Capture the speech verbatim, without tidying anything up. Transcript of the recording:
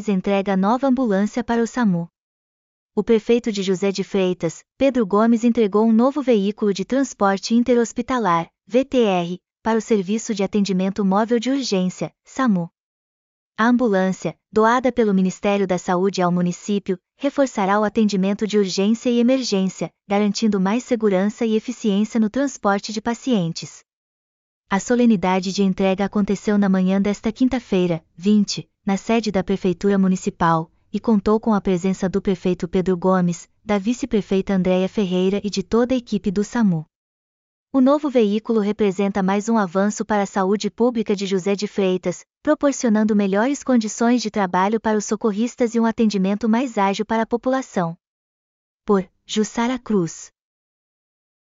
entrega nova ambulância para o SAMU. O prefeito de José de Freitas, Pedro Gomes, entregou um novo veículo de transporte interhospitalar, V T R, para o Serviço de Atendimento Móvel de Urgência, SAMU. A ambulância, doada pelo Ministério da Saúde ao município, reforçará o atendimento de urgência e emergência, garantindo mais segurança e eficiência no transporte de pacientes. A solenidade de entrega aconteceu na manhã desta quinta-feira, vinte, na sede da Prefeitura Municipal, e contou com a presença do prefeito Pedro Gomes, da vice-prefeita Andréia Ferreira e de toda a equipe do SAMU. O novo veículo representa mais um avanço para a saúde pública de José de Freitas, proporcionando melhores condições de trabalho para os socorristas e um atendimento mais ágil para a população. Por Jussara Cruz.